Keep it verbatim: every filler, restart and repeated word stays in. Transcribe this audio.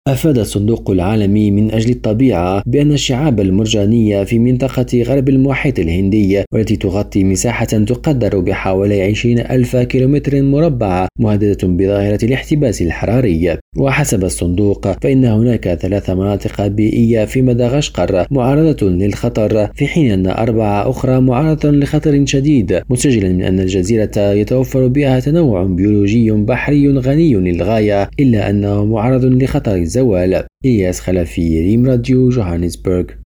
أفاد الصندوق العالمي من أجل الطبيعة بأن الشعاب المرجانية في منطقة غرب المحيط الهندي، والتي تغطي مساحة تقدر بحوالي عشرين ألف كيلومتر مربع، مهددة بظاهرة الاحتباس الحراري. وحسب الصندوق فإن هناك ثلاث مناطق بيئية في مدغشقر معرضة للخطر، في حين أن أربعة أخرى معرضة لخطر شديد، مسجلا من أن الجزيرة يتوفر بها تنوع بيولوجي بحري غني للغاية، إلا أنه معرض لخطر الزوال. إلياس خلفي، ريم راديو، جوهانسبرغ.